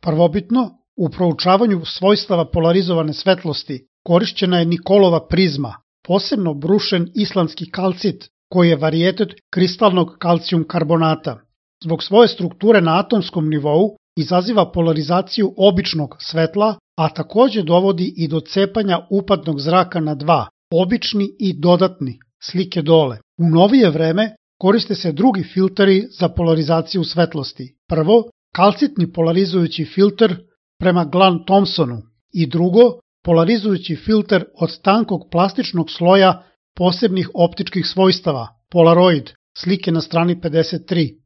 Prvobitno, u proučavanju svojstava polarizovane svetlosti korišćena je Nikolova prizma, posebno brušen islandski kalcit, koji je varijetet kristalnog kalcijum karbonata. Zbog svoje strukture na atomskom nivou izaziva polarizaciju običnog svetla, a takođe dovodi i do cepanja upadnog zraka na dva, obični i dodatni, slike dole. U novije vreme koriste se drugi filteri za polarizaciju svetlosti. Prvo, kalcitni polarizujući filter prema Glan-Thompsonu i drugo, polarizujući filter od tankog plastičnog sloja posebnih optičkih svojstava, Polaroid, slike na strani 53.